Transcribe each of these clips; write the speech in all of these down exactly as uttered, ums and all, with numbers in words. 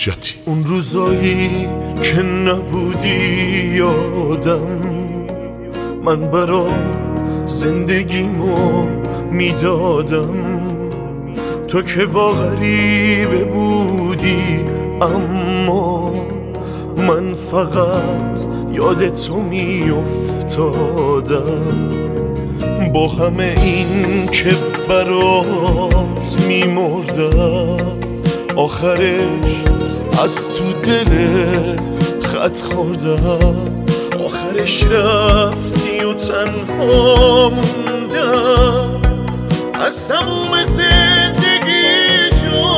حجتی. اون روزایی که نبودی یادم، من برا زندگیمو میدادم. تو که با غریبه بودی اما من فقط یاد تو میافتادم. با همه این که برات میمردم، آخرش از تو دلت خط خوردم. آخرش رفتی و تنها موندم، از تموم زندگی جا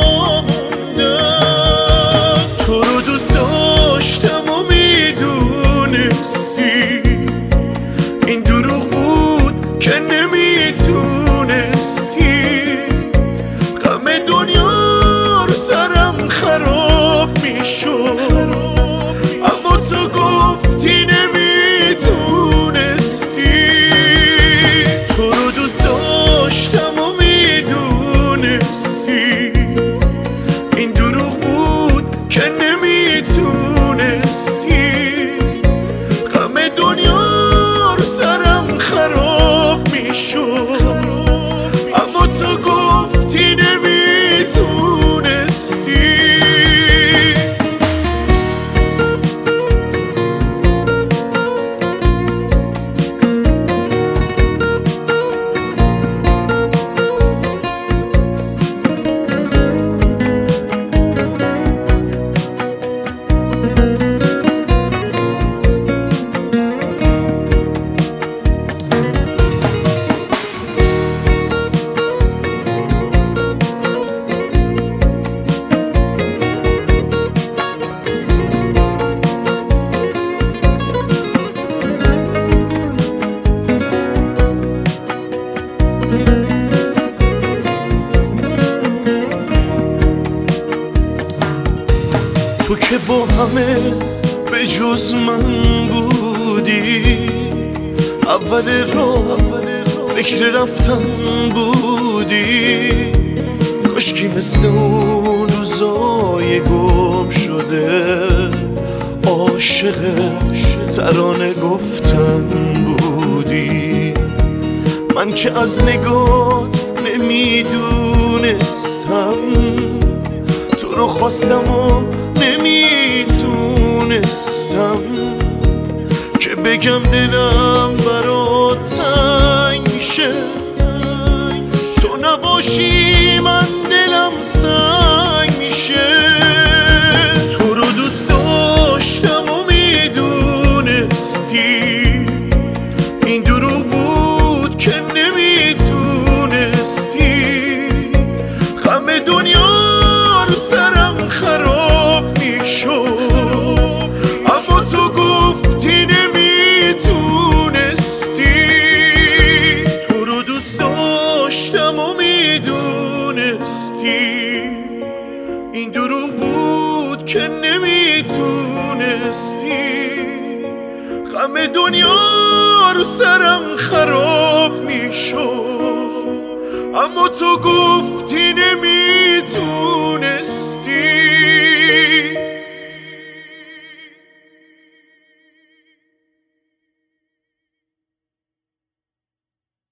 موندم. تو رو دوست داشتم و میدونستی این دروغ بود که نمیتونستی. غم دنیا رو سرم خراب میشد، اما تو گفتی نمیتونستی. تو رو دوست داشتم و میدونستی این دروغ بود که نمیتونستی. غم دنیا رو سرم خراب میشد، اما تو گفتی نمیتونستی. تو که با همه به جز من بودی، اول راه فکر رفتن بودی. کاشکی مثل اون روزای گم شده عاشق ترانه گفتن بودی. من که از نگات نمیدونستم، تو رو خواستم و نمیتونستم که بگم دلم برات تنگ میشه. تو نباشی من دلم سنگ میشه. تو رو دوست داشتم و میدونستی این دروغ بود که نمیتونستی. غم دنیا رو سرم خراب میشد، اما تو گفتی نمیتونستی. تو رو دوست داشتم و میدونستی این دروغ بود که نمیتونستی. غم دنیا رو سرم خراب میشد، اما تو گفتی نمیتونستی.